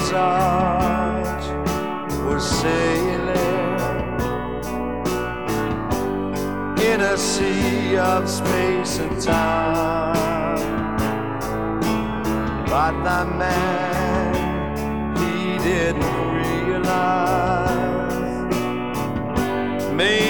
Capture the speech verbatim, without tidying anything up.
Kearsarge was sailing in a sea of space and time, but the man, he didn't realize maybe